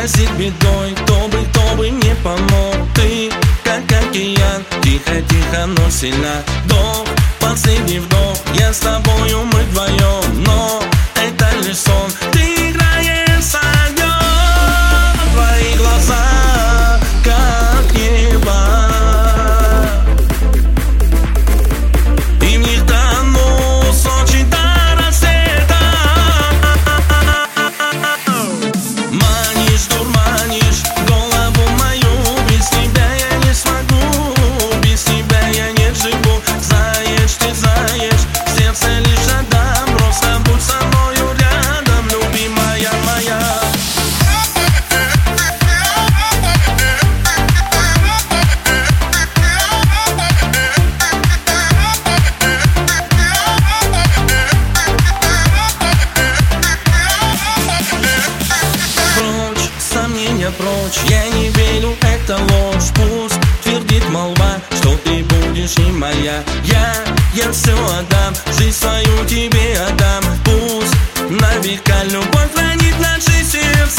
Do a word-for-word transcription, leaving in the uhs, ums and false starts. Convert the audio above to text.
грозит бедой. Кто бы, кто бы мне помог? Ты, как океан, тихо-тихо, но сильно. Вдох, последний вдох, я с тобою, мы вдвоем. Но это лишь сон, ты играешь с огнем. Твои глаза, как небо, и в них тону с ночи до рассвета. Манишь, дурманишь голову мою, без тебя я не смогу, без тебя я не живу. Знаешь, ты знаешь, сердце лишь отдам, просто будь со мною рядом, любимая моя. Прочь, сомнения прочь, я не верю, это ложь. Пусть твердит молва, что ты будешь не моя. Я, я все отдам, жизнь свою тебе отдам. Пусть на века любовь хранит наши сердца.